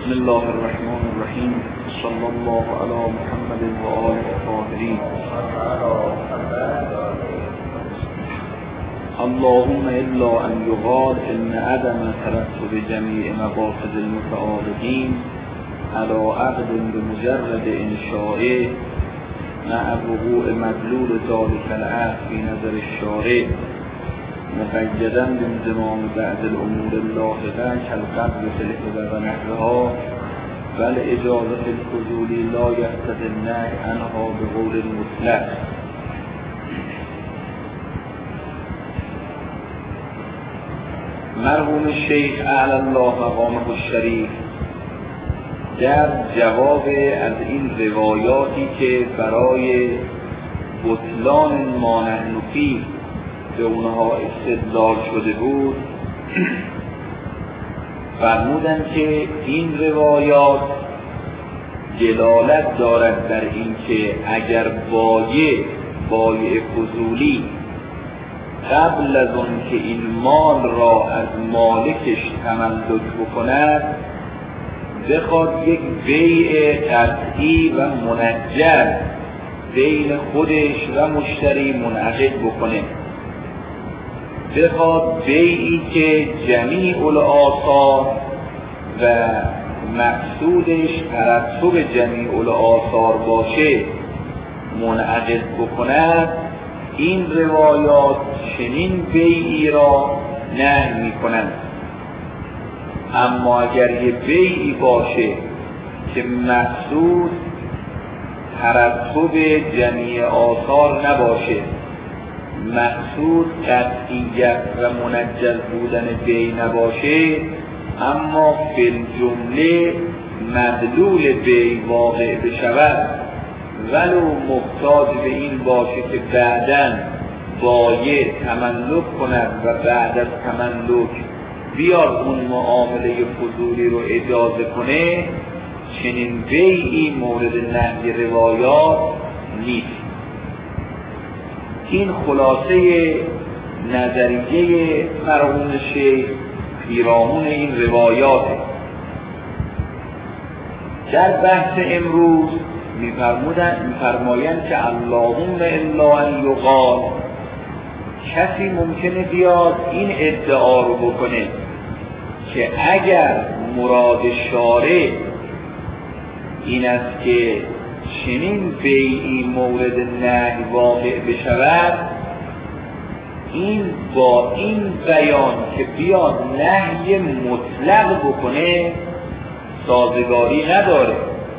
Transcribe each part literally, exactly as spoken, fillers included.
بسم الله الرحمن الرحیم. صلی الله علی محمد و آله الطاهرین. اللهم الا ان یقال ان عدم ترتب جمیع مقاصد المتعارضین علی عقد بمجرد انشائه مع وقوع مدلول ذلك العقد فی نظر الشارع مقیدا بانضمام بعض الامور اللاحقه کالقبض فی الهبه و نحوها بل اجازه الفضول لا یقتضی النهی عنها بقول المطلق. مرحوم شیخ اعلی الله مقامه الشریف در جواب از این روایاتی که برای بطلان ما نحن فیه به اونها استدلال شده بود فرمودن که این روایات دلالت دارد بر این که اگر بایع بایع فضولی قبل از اون که این مال را از مالکش تملک بکند بخواد یک بیع قطعی و منجز بین خودش و مشتری منعقد بکنه، بخواد بیعی که جمیع الآثار و مقصودش ترتب جمیع الآثار باشه منعقد بکند، این روایات چنین بیعی را نهی می‌کنند. اما اگر یه بیعی باشه که مقصود ترتب جمیع آثار نباشه، مقصود قطعیت و منجز بودن بیع نباشه، اما فی الجمله مدلول بیع واقع بشود ولو محتاج به این باشه که بعداً بایع تملک کند و بعد از تملک بیاد اون معامله فضولی رو اجازه کنه، چنین بیعی مورد نهی روایات نیست. این خلاصه نظریه مرحوم شیخ پیرامون این روایات. در بحث امروز می‌فرمایند که اللهم الا ان یقال، کسی ممکنه بیاد این ادعا رو بکنه که اگر مراد شارع این است که چنین بیعی مورد نهی واقع بشود، این با این بیان که بیاد نهی مطلق بکنه سازگاری نداره.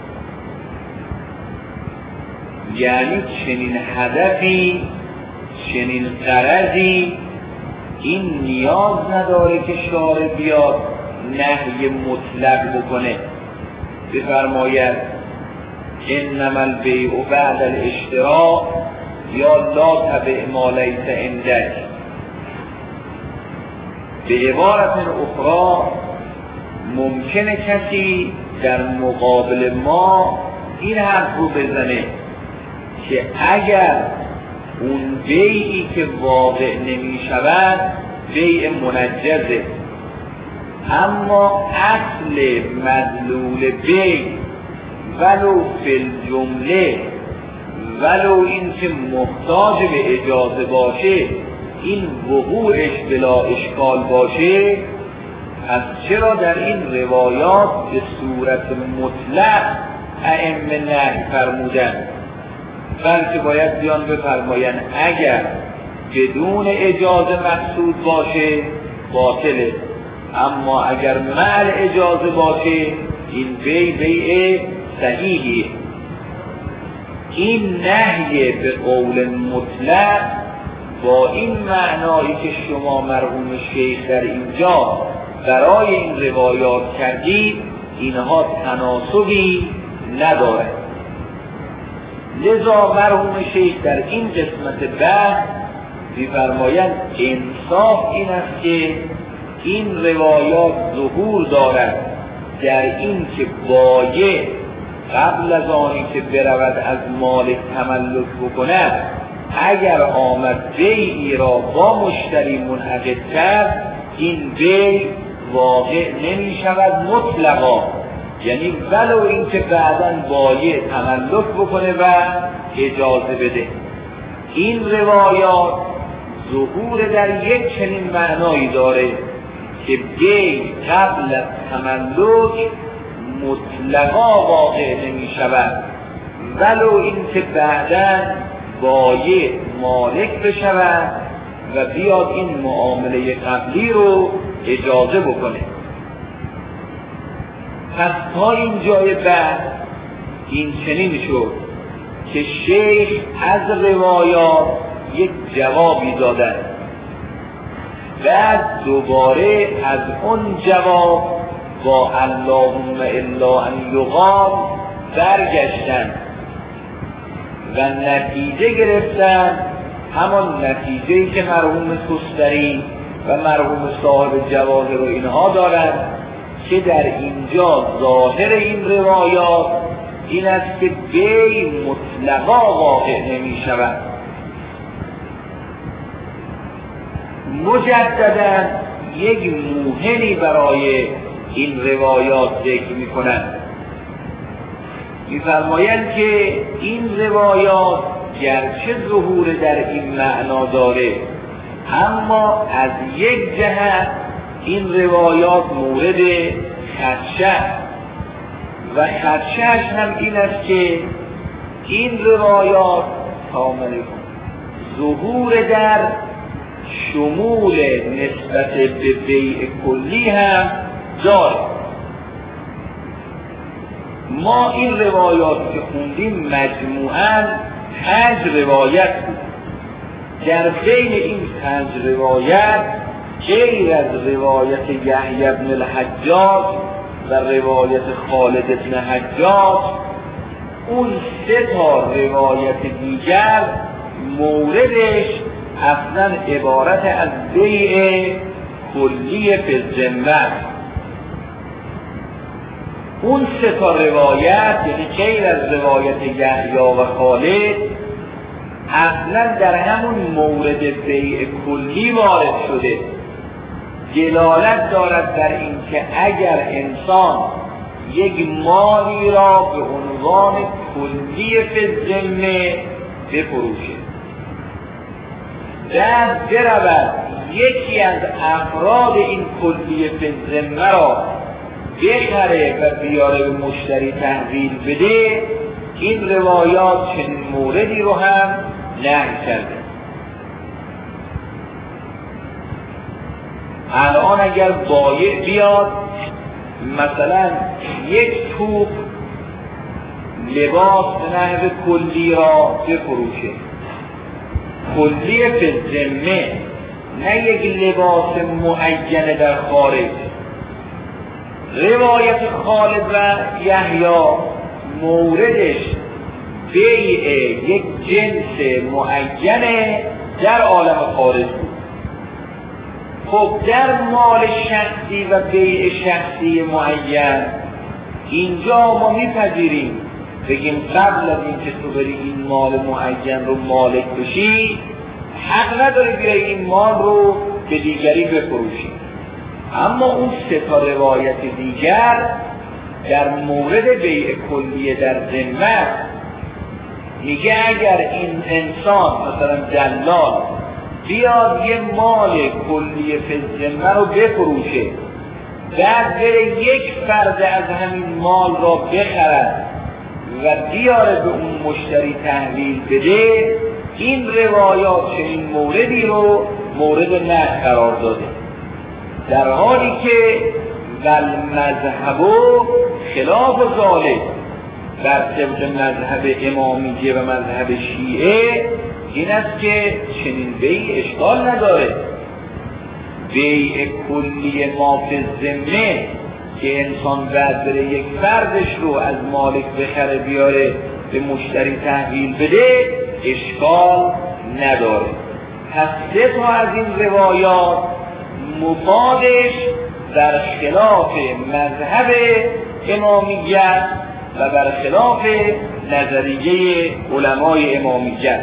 یعنی چنین هدفی، چنین غرضی این نیاز نداره که شارع بیاد نهی مطلق بکنه، بفرماید انما البیع بعد الاشتراء یا لا تبع ما لیس عندک. به عبارت اخرى ممکنه کسی در مقابل ما این حرف رو بزنه که اگر اون بیعی که واقع نمی شود بیع منجزه، اما اصل مدلول بیع ولو فی الجمله ولو این که محتاج به اجازه باشه این وقوعش بلا اشکال باشه، پس چرا در این روایات به صورت مطلق ائمه نهی فرمودن؟ بلکه باید بیان بفرمایند اگر بدون اجازه مقصود باشه باطله، اما اگر مع اجازه باشه این بیع بیع صحیحیه. این نهی به قول مطلق با این معنایی که شما مرحوم شیخ در اینجا برای این روایات کردید اینها تناسبی نداره. لذا مرحوم شیخ در این قسمت بحث می‌فرمایند انصاف این است که این روایات ظهور دارد در این که بایع قبل از آنی که برود از مالک تملک بکند اگر آمد بیعی را با مشتری منعقد کرد، این بیع واقع نمی شود مطلقا، یعنی ولو اینکه بعداً بایع تملک بکنه و اجازه بده. این روایات ظهور در یک چنین معنایی داره که بیع قبل از تملک مطلقا واقع نمی شود، ولو اینکه بعداً بایع مالک بشود و بیاد این معامله قبلی رو اجازه بکنه. پس تا این جای بعد این چنین شد که شیخ از روایات یک جوابی دادن، بعد دوباره از اون جواب با اللهم الا ان یقال برگشتن و نتیجه گرفتن، همان نتیجه‌ای که مرحوم تستری و مرحوم صاحب جواهر و اینها دارن که در اینجا ظاهر این روایات این است که بیع مطلقا واقع نمی شود. مجددا یک موهنی برای این روایات ذکر می کنند. می فرمایند که این روایات گرچه ظهور در این معنا داره، اما از یک جهت این روایات مورد خدشه و خدشهش هم این است که این روایات کامل ظهور در شمول نسبت به بیع کلی هم داره. ما این روایات که خوندیم مجموعاً پنج روایت بود. در بین این پنج روایت غیر از روایت یحیی بن الحجاج و روایت خالد بن حجاج، اون سه تا روایت دیگر موردش اصلا عبارت از بیع کلی فی الذمه. اون سه تا روایت یعنی غیر از روایت یحیی و خالد اصلا در همون مورد بیع کلی وارد شده، دلالت دارد بر این که اگر انسان یک مالی را به عنوان کلی فی الذمه بفروشه، بعد برود یکی از افراد این کلی فی الذمه را بخره و بیاره به مشتری تحویل بده، این روایات چنین موردی رو هم نهی کرده. الان اگر بایع بیاد مثلا یک توپ لباس به نحو کلی را بفروشه، کلی فی الذمه، نه یک لباس معین در خارج، روایت خالد و یحیی موردش بیع یک جنس معین در عالم خارج بود. خب در مال شخصی و بیع شخصی معین اینجا ما میپذیریم بگیم قبل از این که تو بری این مال معین رو مالک بشی، حق نداری بیای این مال رو به دیگری بفروشی. اما اون سه تا روایت دیگر در مورد بیع کلیه در ذمه میگه اگر این انسان مثلا دلال بیاد یه مال کلیه فی الذمه رو بفروشه، بعد بره یک فرد از همین مال را بخرد و بیاره به اون مشتری تحویل بده، این روایات چنین موردی رو مورد نهی قرار داده، در حالی که والمذهب خلاف ذالک، در طبق مذهب امامیه و مذهب شیعه این است که چنین بیع اشکال نداره. بیع کلی ما فی الذمه که انسان بعد بره یک فردش رو از مالک بخره بیاره به مشتری تحویل بده اشکال نداره. پس سه تا از این روایات مفادش در خلاف مذهب امامیت و برخلاف نظریه علمای امامیت.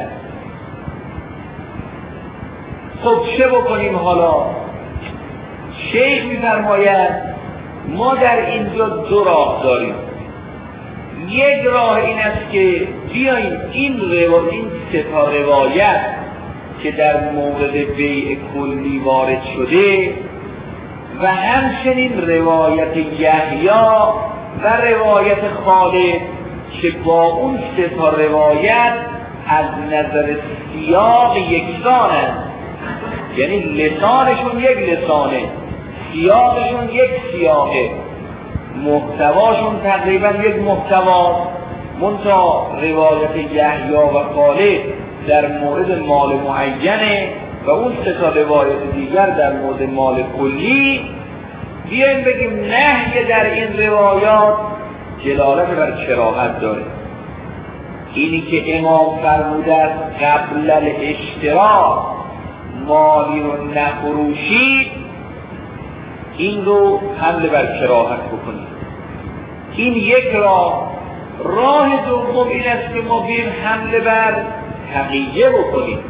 خب چه بکنیم حالا؟ شیخ می‌فرماید ما در اینجا دو راه داریم. یک راه این است که بیاییم این روایت، این سه تا روایت که در مورد بیع کلی وارد شده و همچنین روایت یحیی و روایت خالد که با اون سه تا روایت از نظر سیاق یکسانند، یعنی لسانشون یک لسانه، سیاقشون یک سیاقه، محتواشون تقریبا یک محتوا، منتها روایت یحیی و خالد در مورد مال معینه و اون سه تا روایت دیگر در مورد مال کلی. بیایم بگیم نهی در این روایات دلالت بر کراهت داره. اینی که امام فرموده است قبل الاشتراک مالی رو نفروشید، این رو حمل بر کراهت بکنید. این یک راه. راه دوم این است که ما بیم حمل بر تقیه بکنیم،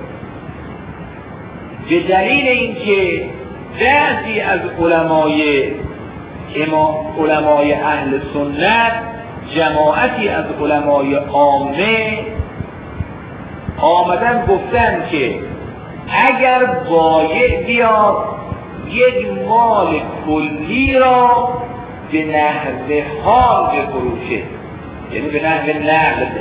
به دلیل اینکه بعضی از علمای امام علمای اهل سنت، جماعتی از علمای عامه آمدن گفتن که اگر بایع بیاد یک مال کلی را به نحو حال بفروشه، یعنی به نحو نقد،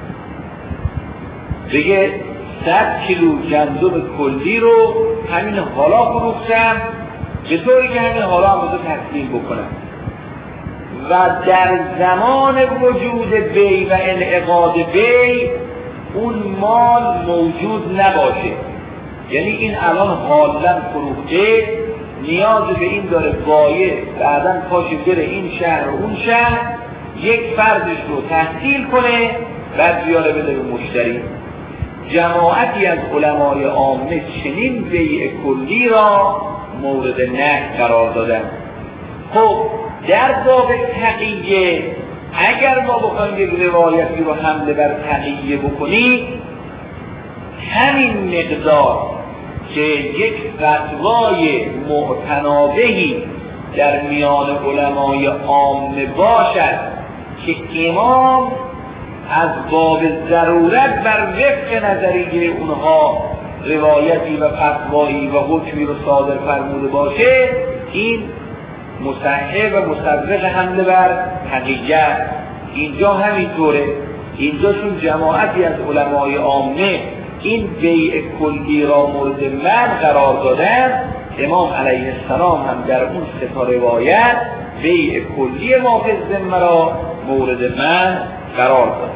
بگه صد کیلو گندم کلی رو همین حالا فروختم به طوری که همین حالا هم بذار تقسیم بکنم و در زمان وجود بی و انعقاد بی اون مال موجود نباشه، یعنی این الان حالا فروخته، نیاز به این داره بایع بعداً پاشه بره این شهر و اون شهر یک فردش رو تحصیل کنه بعد بیاره بده به مشتری. جماعتی از علمای عامه چنین بیع کلی را مورد نهی قرار دادن. خب در باب تقیه اگر ما بخوایم یک روایتی رو حمله بر تقیه بکنیم، همین مقدار که یک فتوای معتنابهی در میان علمای عامه باشد که امام از باب ضرورت بر وفق نظریه اونها روایتی و فتوایی و حکمی رو صادر فرموده باشه، این مصحح و مصدق حمله بر تقیه. اینجا همینطوره، اینجا چون جماعتی از علمای عامه این بیع کلی را مورد منع قرار دادن، امام علیه السلام هم در اون سه تا روایت بیع کلی ما فی الذمه را مورد منع قرار داد.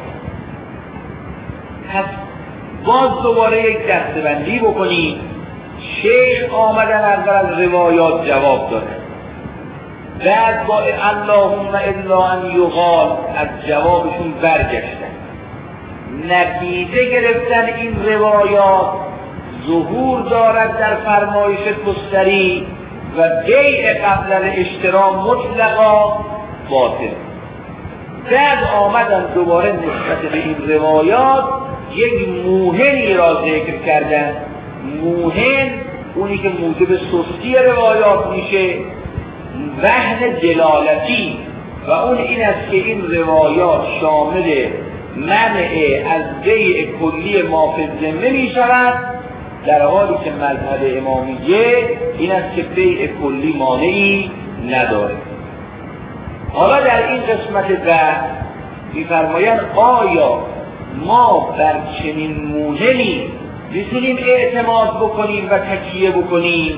پس باز دوباره یک دسته‌بندی بکنیم. شیخ آمدن اول از روایات جواب دادن، بعد با اللهم الا ان یقال از جوابشون برگشتن، نتیجه گرفتن این روایات ظهور دارد در فرمایش کستری و بیع قبل الاشترا مطلقا باطل. بعد آمدن دوباره نسبت به این روایات یک موهنی را ذکر کردن. موهن اونی که موجب سستی روایات میشه، وهن دلالتی، و اون این است که این روایات شامل منع از بیع کلی ما فی الذمه می شود، در حالی که مذهب امامیه این است که بیع کلی مانعی نداره. حالا در این قسمت بحث می‌فرمایند آیا ما بر چنین موهنی میتونیم اعتماد بکنیم و تکیه بکنیم؟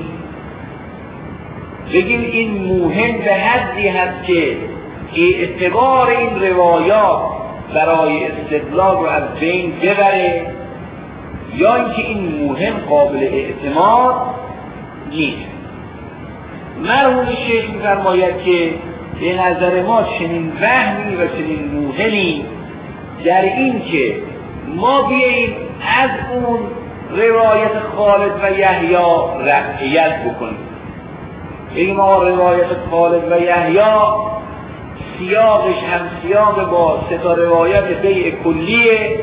بگیم این موهن به حدی هست که اعتبار این روایات برای استدلال رو از بین ببره، یا اینکه این موهن قابل اعتماد نیست؟ مرحوم شیخ می‌فرماید که به نظر ما چنین وهمی و چنین موهنی در این که ما بیاییم از اون روایت خالد و یحیی رفعیت بکنیم. بگیم ما روایت خالد و یحیی سیاقش هم سیاق با سه تا روایت بیع کلیه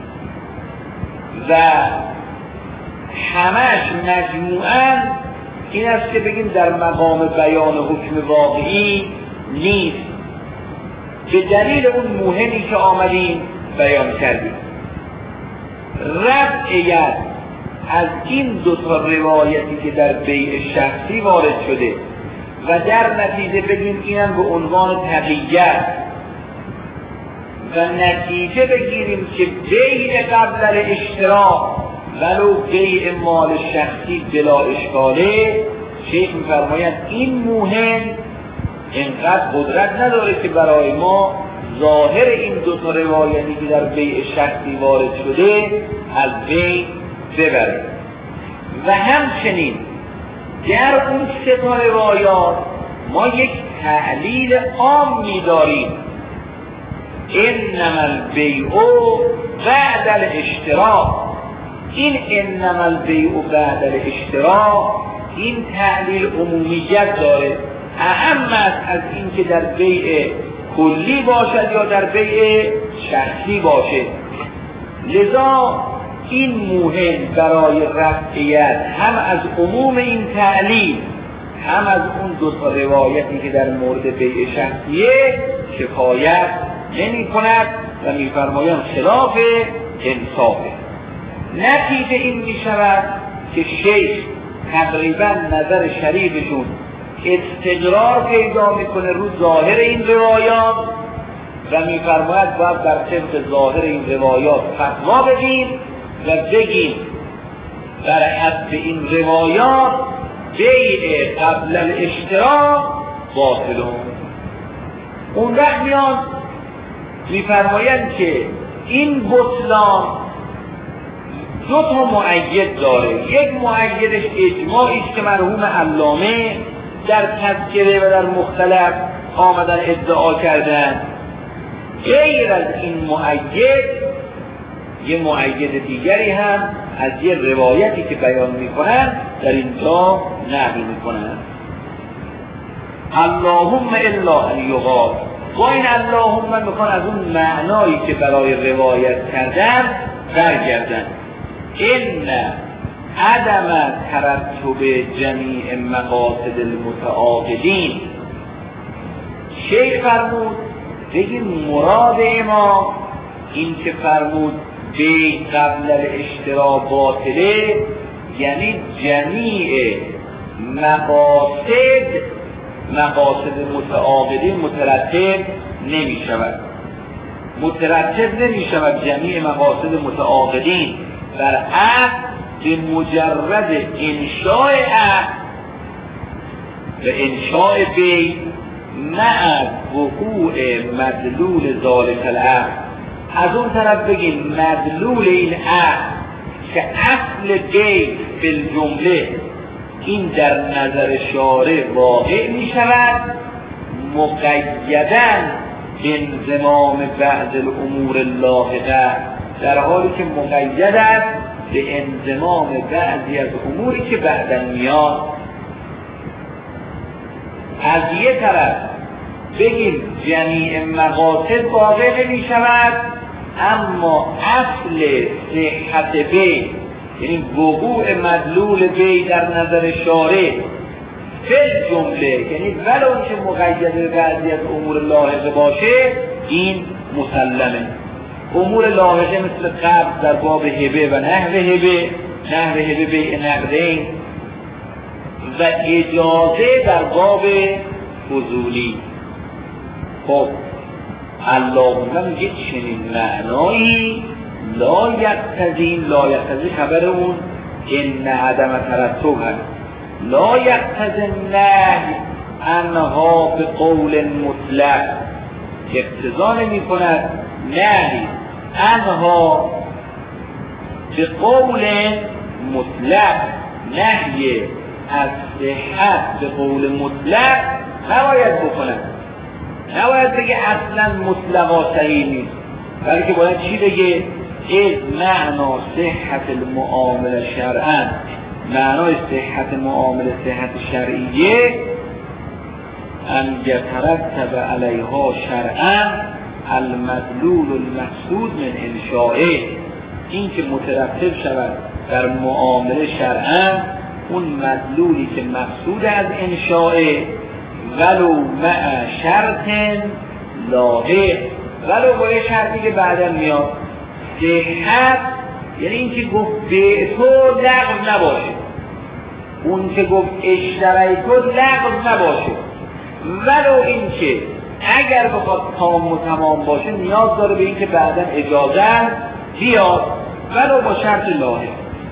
و همش مجموعاً این است که بگیم در مقام بیان حکم واقعی نیست، به دلیل اون موهمی که آمدیم بیان کردیم. رفع ید از این دو تا روایتی که در بیع شخصی وارد شده و در نتیجه بگیم اینم به عنوان تقییت و نتیجه بگیریم که بیع قبل الاشتراک ولو بیع مال شخصی بلا اشکاله، شیخ می‌فرمایند این موهم اینقدر قدرت نداره که برای ما ظاهر این دو تا روایتی که در بیع شخصی وارد شده از بین ببریم. و همچنین در اون سه تا روایات ما یک تعلیل عام می‌داریم، انما البیع بعد الاشتراک. این انما البیع بعد الاشتراک این تعلیل عمومیت داره، اهم است از این که در بیع کلی باشد یا در بیع شخصی باشد. لذا این مهم برای رفعیت هم از عموم این تعلیل هم از اون دو تا روایتی که در مورد بیع شخصیه کفایت نمی کند و می فرمایند خلاف انصافه. نتیجه این می شود که شیخ تقریبا نظر شریفشون استقرار پیدا میکنه رو ظاهر این روایات و میفرماید باید در طبق ظاهر این روایات فتوا بدیم و بگیم در حد این روایات بیع قبل الاشتراک باطلون. اون وقت میان میفرمایند که این بطلان دو تا مؤید داره. یک مؤیدش اجماعی است که مرحوم علامه در تذکره و در مختلف آمدن ادعا کردن. غیر از این مؤید یه مؤید دیگری هم از یه روایتی که بیان میکنن در اینجا نقل میکنن. اللهم الا ان یقال، با این اللهم میخوان از اون معنایی که برای روایت کردن برگردن. ان عدم ترتب جمیع مقاصد المتعاقدین. شیخ فرمود بگیم مراد ما این که فرمود بیع قبل الاشتراک باطله، یعنی جمیع مقاصد مقاصد متعاقدین مترتب نمی شود مترتب نمی شود جمیع مقاصد متعاقدین بر عقد به مجرد انشاء عقد و انشاء بیع مع وقوع مدلول ذالک العقد. از اون طرف بگیم مدلول این عقد که اصل بیع بالجمله این در نظر شارع واقع می شود مقیداً بانضمام بعض الامور اللاحقه، در حالی که مقید است به انضمام بعضی از اموری که بعداً میاد. از یه طرف بگیم جمیع مقاصد واقع نمی شود، اما اصل صحت بیع یعنی وقوع مدلول بیع در نظر شارع فل جمله، یعنی ولو که مقید به بعضی از امور لاحقه باشه این مسلمه. امور لاحقه مثل قبض در باب هبه و نحو هبه، نحو هبه بیع نقدین و اجازه در باب فضولی. خب اللهم میگه چنین معنایی لا یقتضی لا یقتضی خبر اون ان عدم ترتب هست، لا یقتضی النهی عنها به قول مطلق، اقتضا نمی کند نهی عنها به قول مطلق، نهی از صحت به قول مطلق نباید بکند، نباید بگه اصلا مطلقا صحیح نیست، بلکه باید چی بگه؟ از معنا صحت المعامله شرعا، معنای صحت معامله صحت شرعیه ان یترتب علیها شرعا المدلول المقصود من انشائه، این که مترتب شود در معامله شرعا اون مدلولی که مقصود از انشاء ولو مع شرط لاحق، ولو با یه شرطی که بعدا میاد، صحت یعنی این که گفت به تو لغو نباشه، اون که گفت اشتری تو لغو نباشه، ولو این که اگر بخواد تام و تمام باشه نیاز داره به این که بعدا اجازه بیاد، ولو با شرط لاحق.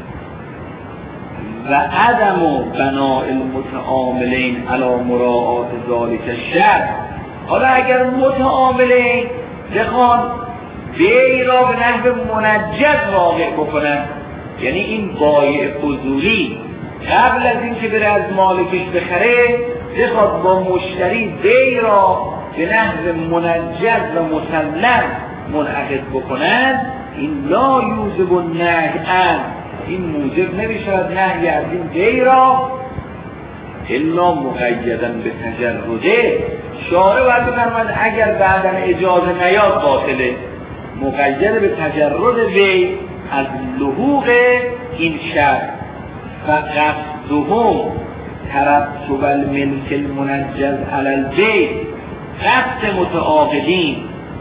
و عدم و بناء المتعاملین علی مراعات ذالک الشرط. حالا اگر متعاملین بخوان بی را به نحو منجز واقع بکنن، یعنی این بایع فضولی قبل از این که بره از مالکش بخره بخواد با مشتری بی را به نحو منجز و مسلم منعقد بکنن، این لا یوجب النهی عنه، این موجب نمیشود نهی از این بی را الا مقیدا به تجرده. شارع باید بفرماید اگر بعداً اجازه نیاد باطله، مقید به تجرد بی از لحوق این شرط. و قصدهم ترتب الملک المنجز علی البی، قصد متعاقدین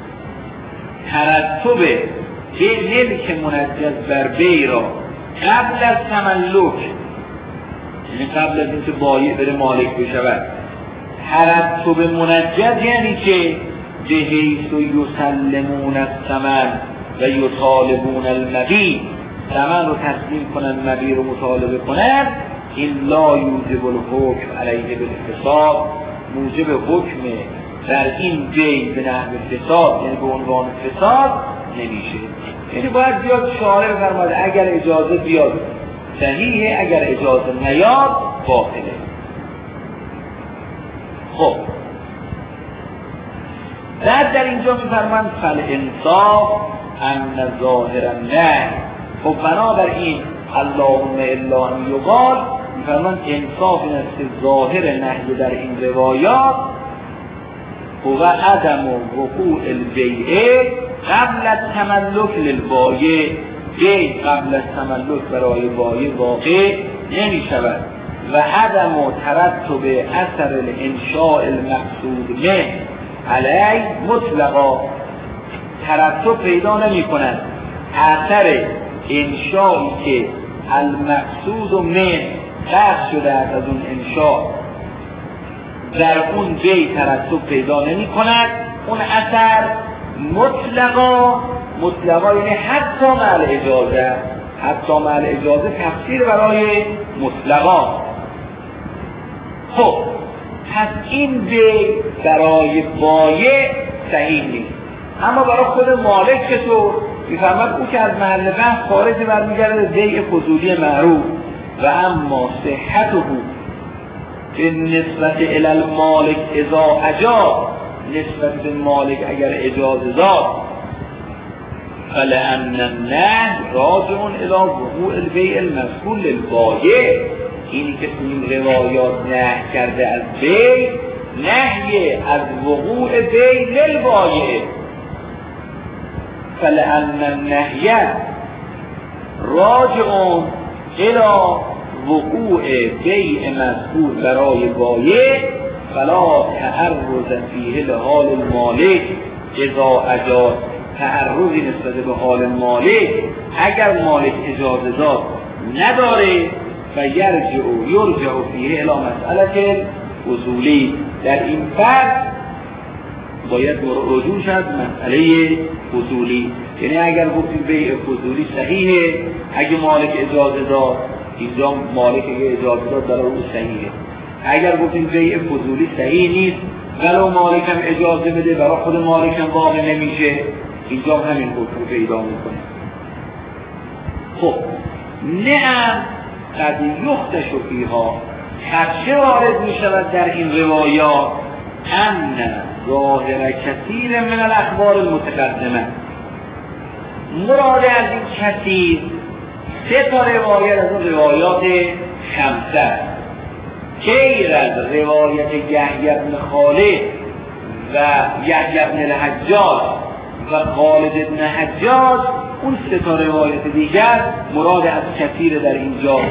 ترتب به ملک منجز بر بی را قبل از تملک، یعنی قبل از اینکه بایع بره مالک بشود. ترتب منجز یعنی که به حیث یسلمون الثمن و یطالبون المبیع، ثمن رو تسلیم کنن مبیع رو مطالبه کنن، این لا یوجب الحکم علیه بالفساد، موجب حکم در این بی به نحو فساد یعنی به عنوان فساد نمیشه. یعنی باید بیاد شارع بفرماید اگر اجازه بیاد صحیحه، اگر اجازه نیاد باطله. خب بعد در اینجا میفرماند فالانصاف ان ظاهر النهی. خب بنابراین اللهم الا ان یقال، میفرماند انصاف این است که ظاهر نهی در این روایات هو عدم وقوع البیع قبل التملک للبایع، بی قبل از تملک برای بایع واقع نمی شود. و عدم ترتب اثر الانشاء المقصود منه علی مطلقا، ترتب پیدا نمی کند اثر انشایی که المقصود من قصد شده از اون انشاء در اون بی ترتب پیدا نمی کند، اون اثر مطلقا، مطلقا یعنی حتی مع اجازه، حتی مع اجازه تفسیر برای مطلقا. خب پس این بی برای بایع صحیح نیست، اما برای خود مالک چطور؟ میفهمد او که از محل بحث خارج برمیگرده بیع فضولی معروف. و اما صحته به نسبت الی المالک اذا اجاز، نسبت به مالک اگر اجازه داد، فلأن النهی راجع الی وقوع البیع المذکور للبایع، اینی که این روایات نهی کرده از بیع، نهی از وقوع بیع للبایع. فلأن النهی راجع الی وقوع بیع مذکور برای بایع، فلا تعرض فیه لحال المالک اذا اجاز، تعرضی نسبت به حال مالک اگر مالک اجازه داد نداره. و یرجع و یرجع فیه الی مسئله اصولی، در این فرد باید رجوع شد مسئله اصولی. یعنی اگر گفتیم بیع فضولی صحیحه اگه مالک اجازه داد، اینجا مالک اگه اجازه داد برای او صحیحه. اگر گفتیم بیع فضولی صحیح نیست ولو مالک هم اجازه بده برای خود مالک هم واقع نمیشه، اینجا همین حکم رو پیدا میکنه. خب نعم قد یختش فیها، خدشه وارد میشود در این روایات ان ظاهر کثیر من الاخبار المتقدمه، مراد از این کثیر سه تا روایت از اون روایات خمسه، غیر از روایت یحیی بن خالد و یحیی بن الحجاج و خالد بن حجاج، اون سه تا روایت دیگر مراد از کثیر در اینجا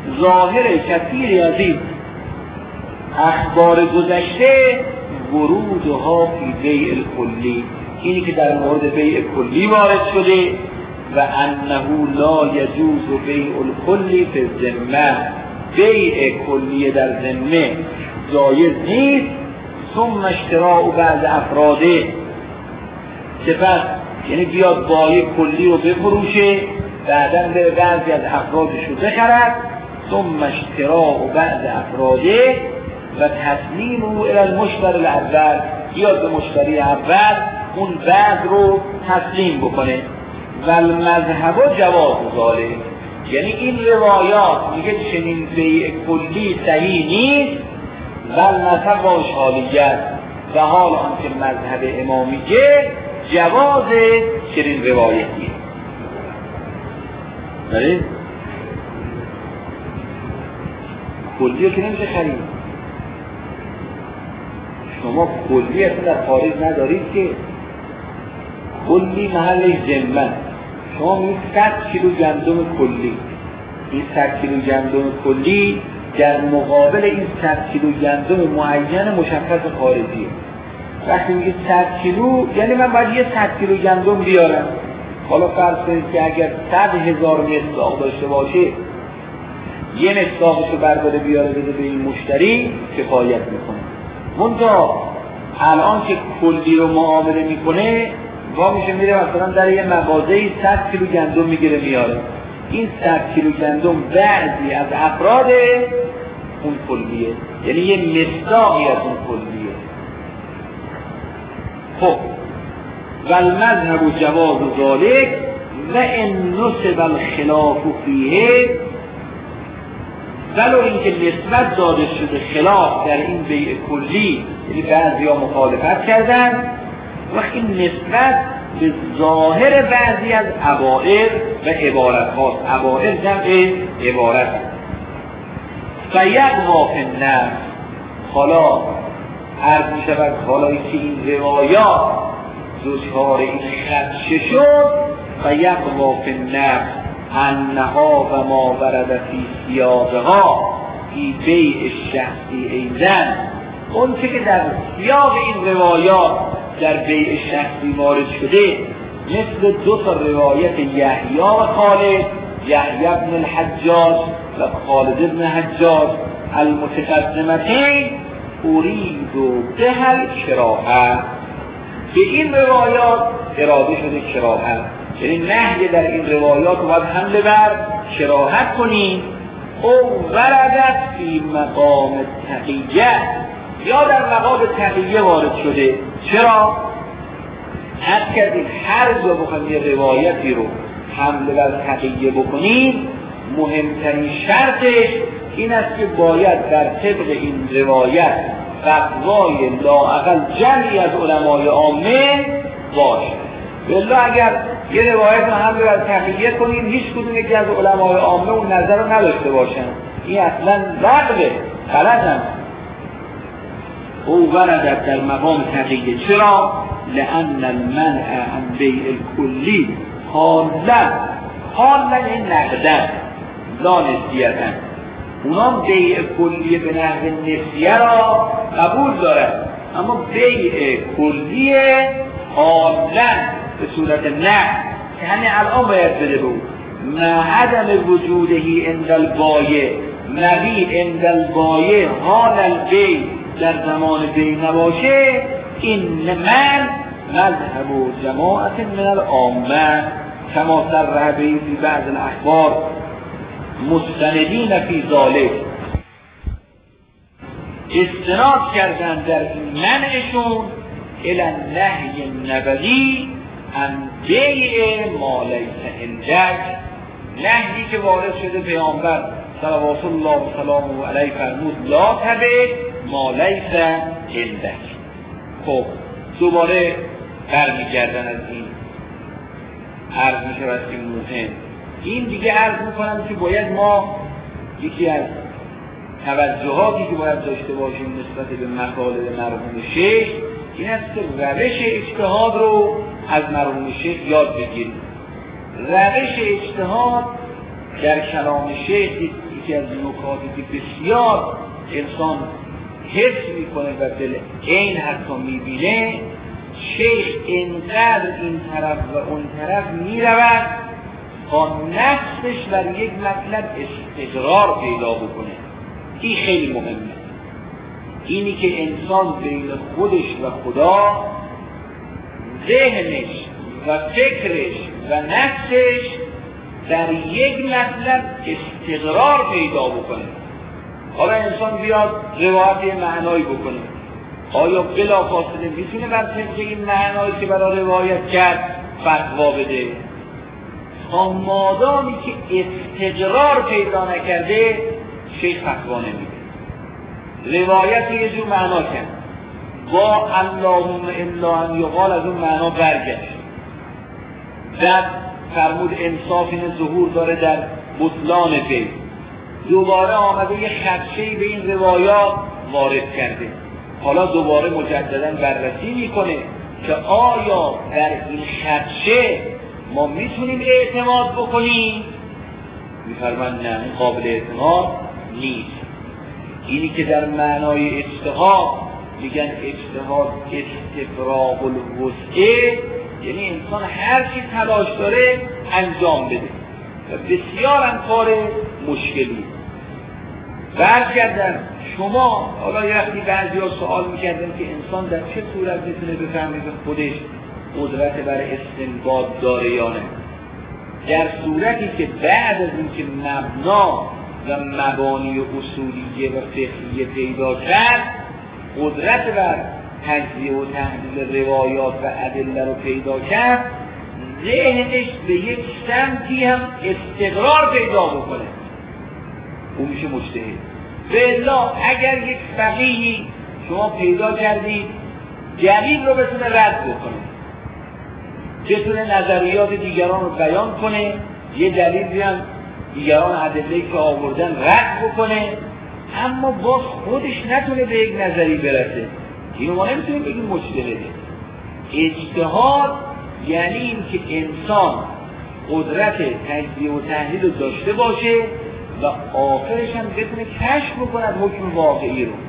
ظاهر کثیری از این اخبار گذشته ورودها فی بیع الکلی، اینی که در مورد بیع کلی وارد شده و انه لا یجوز بیع الکلی فی الذمه، بیع کلی در ذمه جایز نیست. ثم اشتراء بعض افراده، سپس یعنی بیاد بایع کلی رو بفروشه بعداً به بعضی از افرادش رو بخرد. ثم اشتراء بعض افراده و تسلیم او الی المشتری الاول، بیاد به مشتری اول اون بعد رو تسلیم بکنه. و المذهب جواز ذلک، یعنی این روایات میگه چنین بیع کلی صحیح نیست. و المذهب با اشالیت، و حال آنکه مذهب امامیه جواز چنین روایتی. دارید کلیه که نمیشه خرید، شما کلی اصلا در خارج ندارید که، کلی محلش ذمه. شما میگید صد کیلو گندم کلی، این صد کیلو گندم کلی در مقابل این صد کیلو گندم معین مشخص خارجیه. وقتی میگید صد کیلو یعنی من باید یه صد کیلو گندم بیارم. حالا فرض کنید که اگر صد هزار مصداق داشته باشه، یه مصداقشو برداره بیاره بده به این مشتری کفایت میکنه. منتها الان که کلی رو معامله میکنه وا میشه میره مثلا در یه مغازه‌ای صد کیلو گندم میگیره میاره. این صد کیلو گندم بعضی از افراد اون کلیه، یعنی یه مصداقی از اون کلیه. خب و المذهب جواز ذلک و ان نسب الخلاف فیه، ولو اینکه نسبت داده شده خلاف در این بیع کلی، یعنی بعضی ها مخالفت کردن، وقتی نسبت به ظاهر بعضی از عبائر و عبارت هاست. عبائر جمع عبارت هست. فیقوا فی النفس، حالا عرض می شود حالا که این روایات دچار این خدشه شد، فیقوا فی النفس انها و ما ورد فی سیاقها فی بیع شخصی ایزن، اون چه که در سیاق این روایات در بیع شخصی وارد شده، مثل دو تا روایت یحیی و خالد، یحیی بن الحجاج و خالد بن حجاج المتقدمتین، ارید به الکراهه، به این روایات اراده شده کراهت، یعنی نهی در این روایات باید حمله بر کراهت کنیم. او وردت فی مقام تقیه، یا در مقام تقیه وارد شده. چرا؟ حد کردیم هر جا بخوایم یه روایتی رو حمله بر تقیه بکنیم، مهمترین شرطش این است که باید در طبق این روایت فتوای لااقل جمعی از علمای عامه باشه. بالله اگر یه روایت رو حمله بر تقیه کنیم، هیچ کدوم یکی از علمای عامه اون نظر رو نداشته باشن، این اصلا لغوه، غلط هم. او وردت در مقام تقیه. چرا؟ لأن المنع عن بیع الکلی حالا حالا این نقدن لا نسیتن، اونام بیع کلیه به نحو نسیه را قبول دارد، اما بیع کلیه حالا به صورت نه که همین الان باید بده بود. ما عدم وجودهی عند البایع، نبی عند البایع حال البیع در زمان بیع نباشه، این من مذهب و جماعت من العامه کما صرح به فی بعض الاخبار مستندین فی ذلک، استناد کردن در این منعشون الی النهی النبوی عن بیع ما لیس عندک، نهی که وارد شده پیامبر صلوات الله و سلامه علیه فرمود لا تبع ما لیس عندک. خب دوباره برمیگردن از این عرض می شود که مهم این دیگه عرض میکنم که باید ما یکی از توجهاتی که باید داشته باشیم نسبت به مطالب مرحوم شیخ این است که روش اجتهاد رو از مرحوم شیخ یاد بگیریم. روش اجتهاد در کلام شیخ یکی از نکاتی که بسیار انسان حس میکنه و دل این حتی میبینه، شیخ اینقدر این طرف و اون طرف میرود تا نفسش بر یک مطلب استقرار پیدا بکنه. این خیلی مهمه، اینی که انسان بین خودش و خدا ذهنش و فکرش و نفسش در یک مطلب استقرار پیدا بکنه. حالا انسان بیاد روایت معنایی بکنه، آیا بلافاصله میتونه بر طبق این معنایی که برای روایت کرد فتوا بده؟ تا مادامی که استقرار پیدا نکرده شیخ فتوا نمیده. روایت یه جور معنا کرد، با اللهم الا ان یقال از اون معنا برگشت، در فرمود انصاف این ظهور داره در بطلان فیض، دوباره آمده یه خدشه‌ای به این روایات وارد کرده. حالا دوباره مجددا بررسی میکنه که آیا در این خدشه ما میتونیم اعتماد بکنیم؟ میفرمان نه، این قابل اعتماد نیست. اینی که در معنای اجتهاد میگن اجتهاد استفراغ الوسعه، یعنی انسان هر چی تلاش داره انجام بده و بسیار هم کار مشکلی. برگردن شما حالا یه وقتی بعضی ها سوال میکردن که انسان در چه صورت میتونه بفهمه که خودش قدرت بر استنباط داره یا نه؟ در صورتی که بعد از اینکه مبنا و مبانی و اصولیه و فقهیه پیدا کرد، قدرت بر تجزیه و تحلیل روایات و ادله رو پیدا کرد، ذهنش به یک سمتی هم استقرار پیدا بکنه، اون میشه مجتهد. بالله اگر یک فقیهی شما پیدا کردید دلیل رو بتونه رد بکنه، بتونه نظریات دیگران رو بیان کنه، یه دلیل بیان دیگران ادله‌ای که آوردن رد بکنه، اما باز خودش نتونه به یک نظری برسه، اینو ما نمیتونیم بگیم مجتهده. اجتهاد یعنی این که انسان قدرت تجزیه و تحلیل رو داشته باشه و آخرش هم بتونه کشف بکند حکم واقعی رو.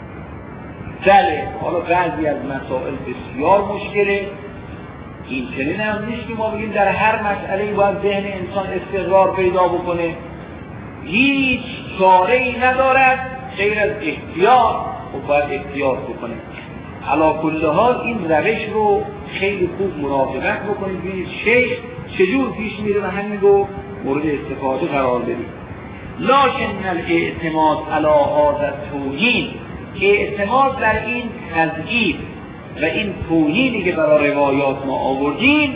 بله حالا بعضی از مسائل بسیار مشکله، این چنین هم نیست که ما بگیم در هر مسئله باید ذهن انسان استقرار پیدا بکنه، هیچ چاره ای ندارد غیر از احتیاط و باید احتیاط بکنه. علی کل حال این روش رو خیلی خوب مراقبت بکنید، ببینید شیخ چجور پیش میره و همین رو مورد استفاده قرار بدید. لکن الاعتماد علی هذا التوهین، اعتماد بر این تضعیف و این توهینی که برای روایات ما آوردیم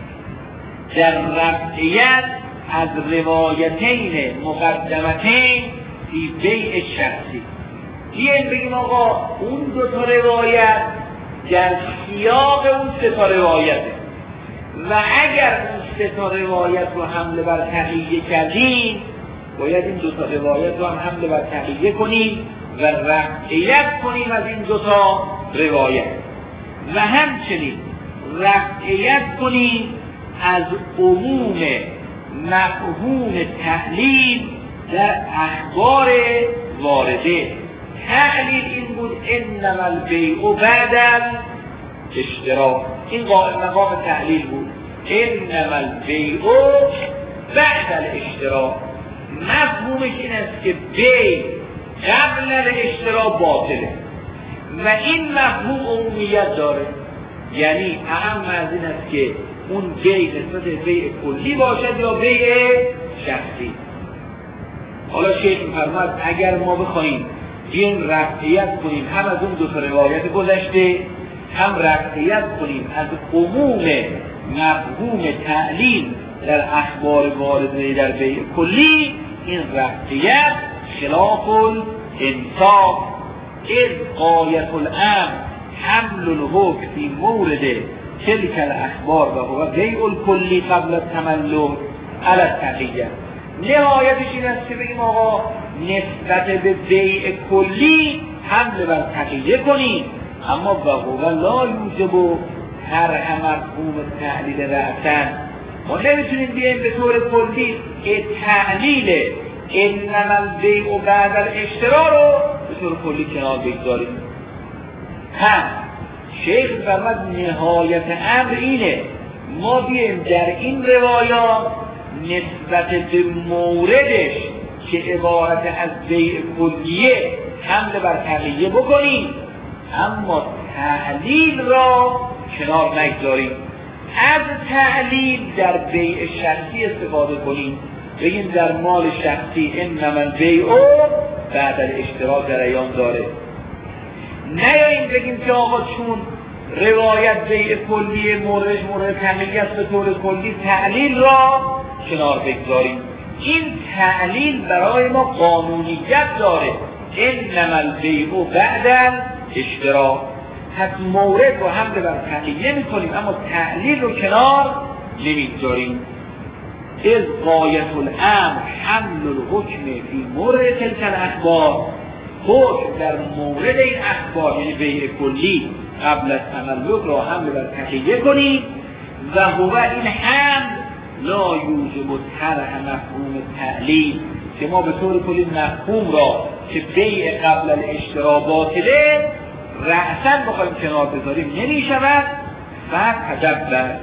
در رفعیت از روایتین مقدمتین فی بیع شخصی. بیاییم بگیم آقا اون دو تا روایت در سیاق اون سه تا روایته و اگر اون سه تا روایت رو حمله بر تقییه کردیم باید این دو تا روایت رو هم حمله بر تقییه کنیم و رفعیت کنیم از این دو تا روایت و همچنین رفعیت کنیم از عموم مفهوم تحلیل در اخبار وارده. تحلیل این بود انما البیع بعد الاشتراک، این مقام تحلیل بود، انما البیع بعد الاشتراک. مفهومش این است که بیع قبل الاشتراک باطله و این مفهوم عمومیت داره، یعنی اهم از این است که اون بیع نسبت بیع کلی باشد یا بیع شخصی. حالا شیخ می‌فرماید اگر ما بخوایم این رفعیت کنیم هم از اون دو تا روایت گذشته، هم رفعیت کنیم از عموم مفهوم تعلیل در اخبار وارده در بیع کلی، این رفعیت خلاف الانصاف، اذ غایت الامر حمل الحکم فی مورد تلک الاخبار و هو بیع الکلی قبل التملک علی التقیه. نهایتش این است که بگیم آقا نسبت به بیع کلی حمله بر تقییه کنیم، اما و هو لا یوجب طرح مفهوم تحلیل رأسا. ما نمیتونیم بیاییم به طور کلی تعلیل انما البیع بعد الاشترا رو به طور کلی کنار بگذاریم. هم شیخ فرمود نهایت امر اینه ما بیایم در این روایات نسبت به موردش که عبارت از بیع کلیه حمل بر تقیه بکنیم، اما تعلیل را کنار نگذاریم. از تعلیل در بیع شخصی استفاده کنیم، بگیم در مال شخصی انما البیع بعد الاشترا جریان داره. نیاییم بگیم که آقا چون روایت بیع کلی موردش مورد تقیه است به طور کلی تعلیل را کنار بگذاریم. این تعلیل برای ما قانونیت داره. انما البیع بعد الاشترا، پس مورد رو حمل بر تقیه میکنیم اما تعلیل رو کنار نمیگذاریم. از غایت الامر حمل الحکم فی مورد تلک الاخبار، حکم در مورد این اخبار یعنی بیع کلی قبل از تملک را حمل بر تقیه کنیم و هو این حمل لا یوجب طرح مفهوم تعلیل، که ما به طور کلی مفهوم را که بیع قبل الاشترا باطله رأساً بخوایم کنار بذاریم نمی شود. فتدبر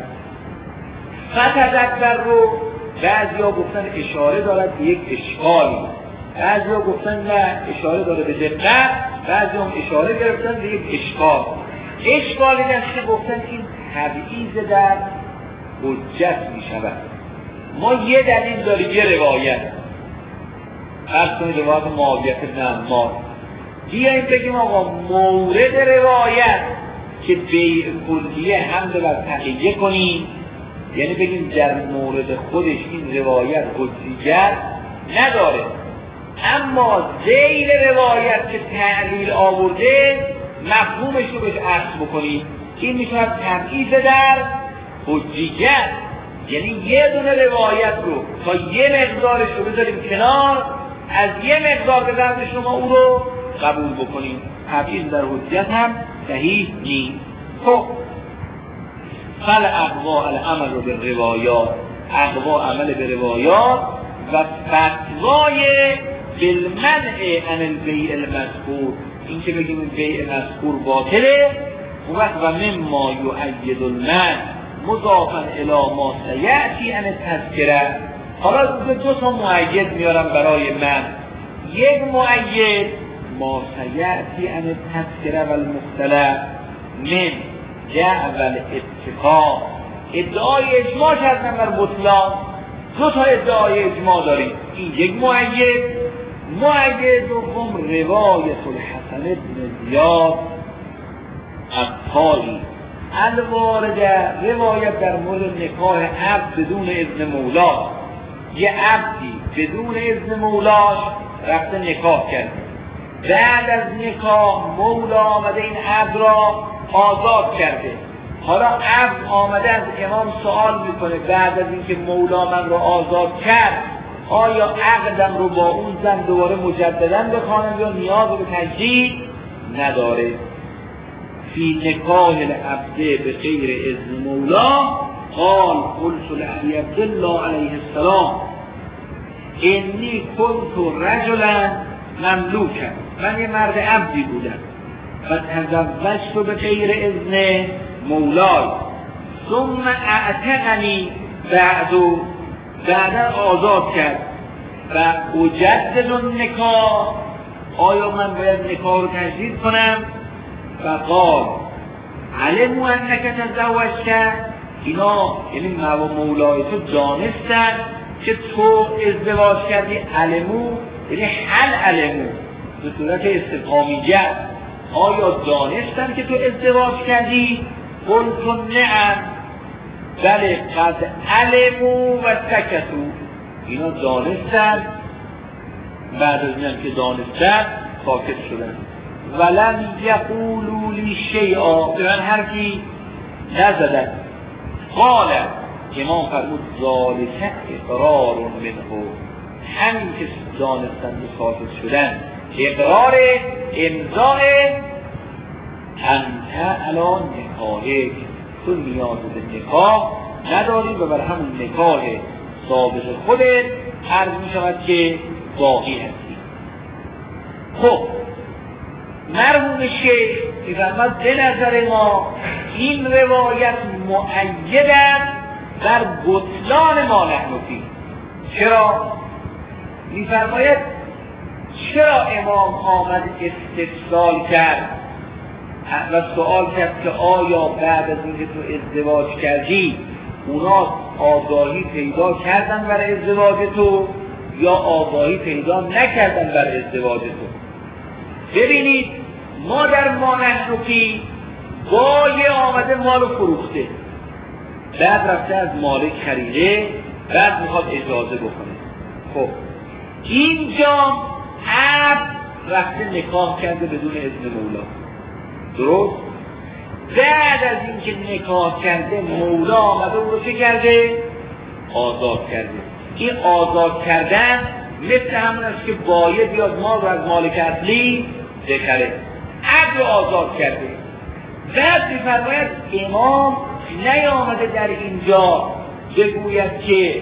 فتدبر رو بعضی ها گفتن اشاره دارد به یک اشکالی، بعضی ها گفتن نه اشاره داره به دقت، بعضی هم اشاره گرفتن به یک اشکال. اشکالی دست که گفتن این تبعیض در حجت می شود. ما یه دلیل داریم، یه روایت فرض کنید روایت معاویه بن عمار، بیاییم بگیم آقا مورد روایت که بیع کلیه حمل بر تقیه کنیم، یعنی بگیم در مورد خودش این روایت حجیت نداره، اما ذیل روایت که تعلیل آورده مفهومش رو بهش عکس بکنیم، این میشود تبعیض در حجیت. یعنی یه دونه روایت رو تا یه مقدارش رو بذاریم کنار، از یه مقدار به درد شما او رو قبول بکنیم. تبعیض در حجیت هم صحیح نیست. خب فل اقوا العمل رو به روایات، اقوا عمل به روایات و فتوای بالمنع عن البیع المذکور، این که بگیم بیع مذکور باطله و و مما یؤید المنع مضافا الی ما سیأتی عن التذکره. حالا دو تا مؤید میارم برای من. یک مؤید ما سیأتی عن التذکره و المختلف من دعوى الاتفاق، ادعای اجماع کردن بر بطلان. دو تا ادعای اجماع داریم، این یک مؤید. مؤید دوم روایت الحسن بن زیاد الطائی الوارده، روایت در مورد نکاح عبد بدون اذن مولا. یه عبدی بدون اذن مولاش رفته نکاح کرده، بعد از نکاح مولا آمده این عبد را آزاد کرده. حالا عبد آمده از امام سوال میکنه بعد از اینکه مولا من را آزاد کرد آیا عقدم رو با اون زن دوباره مجددا بخوانم یا نیاز به تجدید نداره؟ فی نکاح العبد به غیر اذن مولا قال قلت لعلی عبدالله علیه السلام انی کنت رجلا مملوکا، من یه مرد عبدی بودم و تزوجت به غیر اذن مولای ثم اعتقنی بعدو، بعدا آزاد کرد و اجدد النکاح، آیا من باید نکاح رو تجدید کنم؟ فقال علموا انک تزوجت، اینا یعنی مو مولای تو دانستن که تو ازدواج کردی. علمو یعنی حل علمو به صورت استفهامیه، آیا دانستن که تو ازدواج کردی؟ قلت نعم، بله قد علمو و سکتو، اینا دانستن، بعد از اینم که دانستن ساکت شدن. ولم یقولوا لی شیئا، به من حرفی نزدن. قال امام فرمود ذالک اقرار منه، همین که دانستن و ساکت شدن اقرار امضاء انت الان نکاحک، تو نیاز به نکاح نداری و بر همون نکاح ثابت خودت عرض می شود که باقی هستی. خب مرحوم شیخ می‌فرماید به نظر ما این روایت مؤید است در بطلان ما نحن فیه. چرا؟ می‌فرماید چرا امام آمد استفسار کرد و سوال کرد که آیا بعد از اینکه تو ازدواج کردی اونا آگاهی پیدا کردن برای ازدواج تو یا آگاهی پیدا نکردن برای ازدواج تو؟ ببینید ما در ما نحن فیه بای آمده مال فروخته، بعد رفته از مالک خریده، بعد میخواد اجازه بکنه. خب اینجا عبد رفته نکاح کرده بدون اذن مولا، درست؟ بعد از اینکه نکاح کرده مولا آمده او رو چه کرده؟ آزاد کرده. این آزاد کردن مثل همون است که بایع بیاد مال رو از مالک اصلی بخره. عبد رو آزاد کرده. بعد می‌فرماید امام نیامده در اینجا بگوید که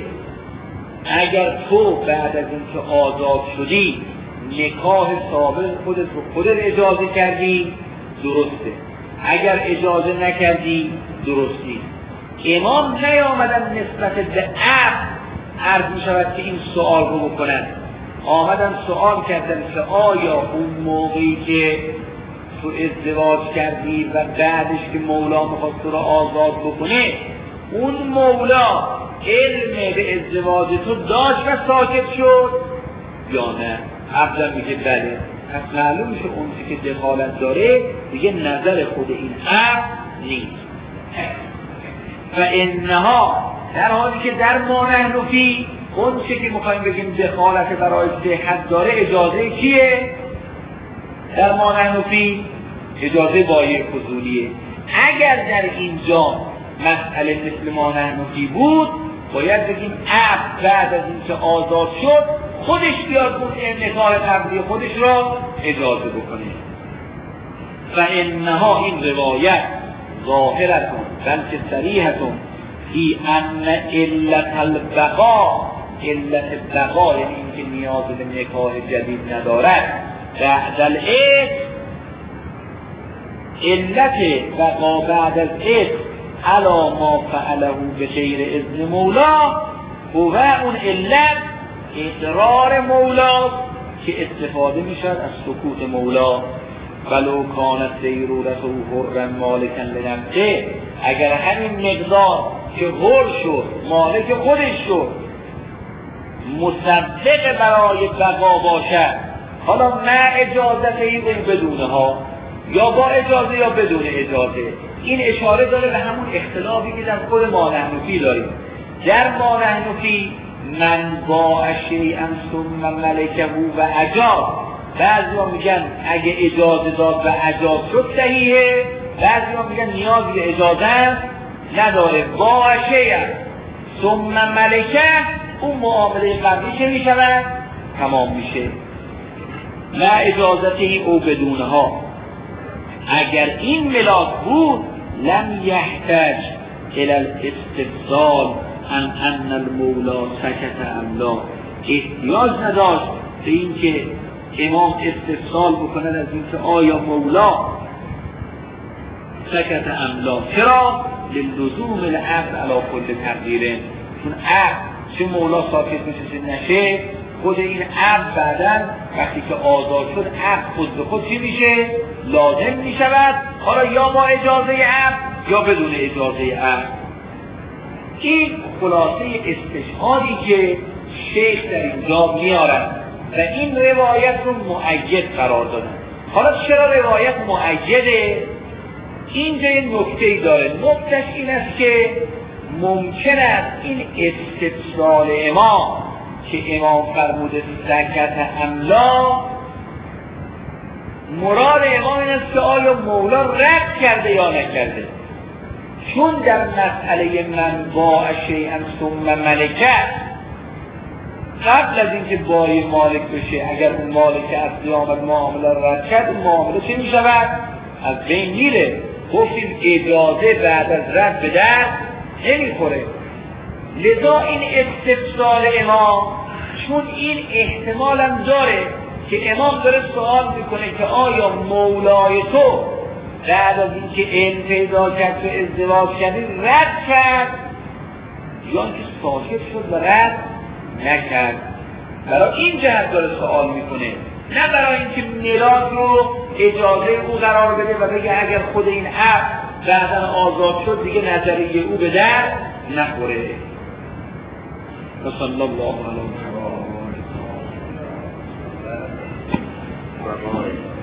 اگر تو بعد از اینکه آزاد شدی نکاح سابق خودت رو خودت اجازه کردی درسته، اگر اجازه نکردی درستی. امام نیامدن نسبت به عبد عرض می شود که این سوال رو بکنن، آمدن سوال کردن که آیا اون موقعی که تو ازدواج کردی و بعدش که مولا میخواست تو رو آزاد بکنه اون مولا علم به ازدواج تو داشت و ساکت شد یا نه؟ عبدالله میگه بله. پس معلوم میشه اون چی که دخالت داره دیگه نظر خود این عبد نیست. و انها در حالی که در ما نحن فیه اون چی که میخوایم بگیم دخالت برای صحت داره اجازه کیه؟ در ما نحن فیه اجازه بایع فضولیه. اگر در اینجا مسئله مثل ما نحن فیه بود باید بگیم عبد بعد از اینکه آزاد شد خودش بیاد بود این نکاح قبلی خودش را اجازه بکنه. و انها این روایت ظاهرتون بلکه صریحتون فی ان علت البقا، علت بقا یعنی اینکه نیاز به نکاح جدید ندارد، بعد العقد علت بقا بعد از عقد علا ما فعله به غیر اذن مولا هو اون علت اقرار مولا که استفاده می شد از سکوت مولا. ولو کانت ضرورت و حرا مالکا لنفسه، اگر همین مقدار که حر شد مالک خودش شد مصدق برای بقا باشد، حالا نه اجازت این بدونه ها یا با اجازه یا بدون اجازه، این اشاره داره به همون اختلافی که در خود ما نحن فیه داریم. در ما نحن فیه من باع شیئا ثم ملکه و اجاز، بعضی ها میگن اگه اجازه داد و اجاز شد صحیحه، بعضی ها میگن نیازی به اجازه نداره. باع شیئا ثم ملکه اون معامله قبلی چه میشود؟ تمام میشه. نه اجازته او بدونها. اگر این ملاک بود لم یحتاج الى الاستفسال ان ان المولا سکت ام لا، احتیاج نداشت به این که امام استفسال بکنه از این که آیا مولا سکت ام لا. چرا؟ للزوم العقد علی کل تقدیره، چون عقد چه مولا ساکت میشه نشه خود این عقد بعدن وقتی که آزاد شد عقد خود به خود چی میشه؟ لازم میشود، حالا یا با اجازه عقد یا بدون اجازه عقد. این خلاصه استشهادی که شیخ در اینجا میارد و این روایت رو مؤید قرار دادن. حالا چرا روایت مؤیده؟ اینجا یه نکته‌ای داره. نکتهش این است که ممکن است این استفسال امام که امام فرموده سکت املا، مراد امام این است که آیا مولا رد کرده یا نکرده. چون در مسئله من باع شیئا ثم ملکه قبل از اینکه بای مالک بشه اگر اون مالک اصلی آمد معامله رد کرد اون معامله چه می شود؟ از بین میره. گفتیم اجازه بعد از رد به درد نمی خوره. لذا این استفسار امام چون این احتمالم داره که امام داره سوال میکنه که آیا مولای تو بعد از اینکه علم پیدا کرد و ازدواج کردی رد کرد یا که ساکت شد و رد نکرد. برای این جهت داره سوال میکنه، نه برای اینکه میلاد رو اجازه او قرار بده و بگه اگر خود این عبد بعداً آزاد شد دیگه نظریه او به در نخوره. صلی الله علیه و آله و